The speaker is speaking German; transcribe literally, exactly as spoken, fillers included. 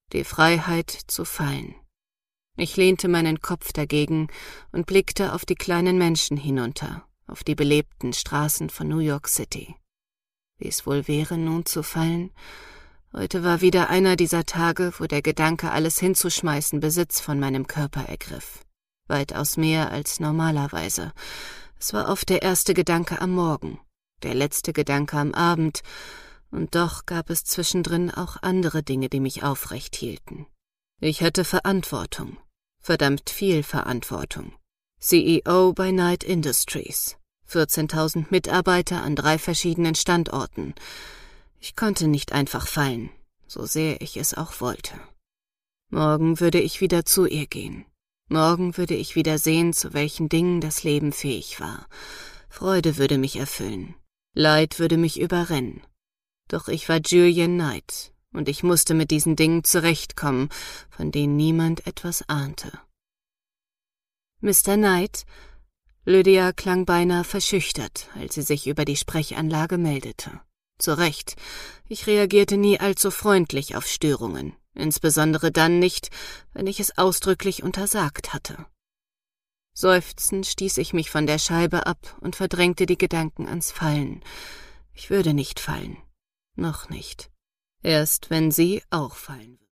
Die Freiheit zu fallen. Ich lehnte meinen Kopf dagegen und blickte auf die kleinen Menschen hinunter, auf die belebten Straßen von New York City. Wie es wohl wäre, nun zu fallen? Heute war wieder einer dieser Tage, wo der Gedanke, alles hinzuschmeißen, Besitz von meinem Körper ergriff. Weitaus mehr als normalerweise. Es war oft der erste Gedanke am Morgen, der letzte Gedanke am Abend, und doch gab es zwischendrin auch andere Dinge, die mich aufrecht hielten. Ich hatte Verantwortung, verdammt viel Verantwortung. C E O bei Knight Industries, vierzehntausend Mitarbeiter an drei verschiedenen Standorten. Ich konnte nicht einfach fallen, so sehr ich es auch wollte. Morgen würde ich wieder zu ihr gehen. Morgen würde ich wieder sehen, zu welchen Dingen das Leben fähig war. Freude würde mich erfüllen. Leid würde mich überrennen. Doch ich war Julian Knight, und ich musste mit diesen Dingen zurechtkommen, von denen niemand etwas ahnte. Mister Knight? Lydia klang beinahe verschüchtert, als sie sich über die Sprechanlage meldete. Zu Recht, ich reagierte nie allzu freundlich auf Störungen, insbesondere dann nicht, wenn ich es ausdrücklich untersagt hatte. Seufzend stieß ich mich von der Scheibe ab und verdrängte die Gedanken ans Fallen. Ich würde nicht fallen. Noch nicht. Erst wenn sie auch fallen würde.